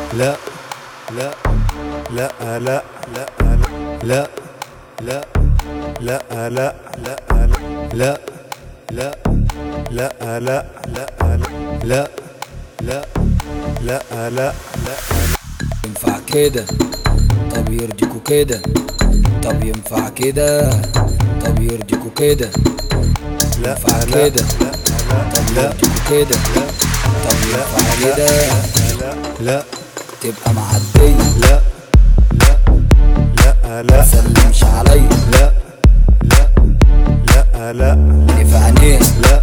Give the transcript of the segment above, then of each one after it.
لا لا لا لا لا لا لا لا لا لا لا لا لا لا لا لا لا لا ينفع كده؟ طب يرضيكوا كده؟ طب ينفع كده؟ طب يرضيكوا كده؟ ينفع كده؟ طب يرضيكوا كده؟ طب ينفع كده؟ لا تبقى معدية لا لا لا مسلمش عليا لا لا لا لا اللي في عينيها لا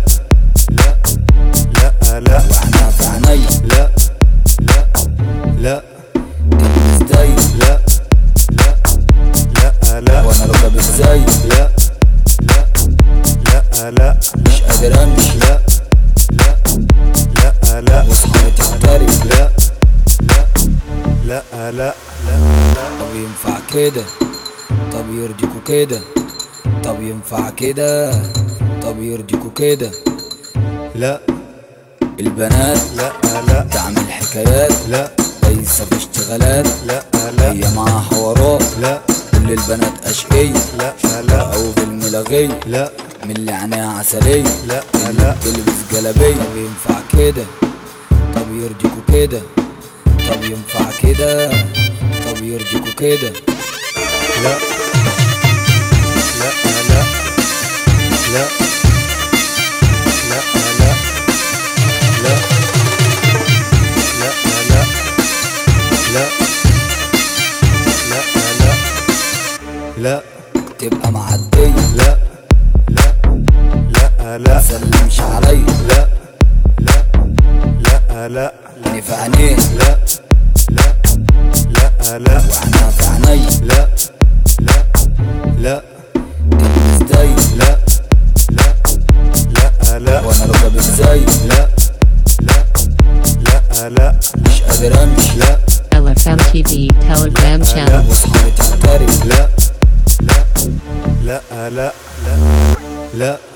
لا لا واحنا في عينيا لا لا لا تلبس ازاي لا لا لا لا وانا ركب ازاي لا لا لا لا مش قادر امشي لا لا لا لا واصحابي تحترم لا لا لا لا طب ينفع كده؟ طب يرضيكوا كده؟ طب ينفع كده؟ طب يرضيكوا كده؟ لا البنات لا لا تعمل حكايات لا دايسة في اشتغالات لا لا هي معاها حوارات لا كل البنات اشقية لا لا او في الملغية لا من اللي عينيها عسلية لا اللي لا بتلبس جلابية طب ينفع كده؟ طب يرضيكوا كده؟ طب ينفع كده؟ طب يرضيكوا كده؟ لا لا لا لا لا لا لا لا لا لا لا لا تبقى معدية لا لا لا لا مسلمش عليا لا لا لا لا اللي في عينيها لا لا لا لا واحنا في عينيا لا لا لا تلبس ازاي لا لا لا لا وانا ركب ازاي لا لا لا لا مش قادر امشي لا LFM TV Telegram channel. واصحابي تحترم لا لا لا لا لا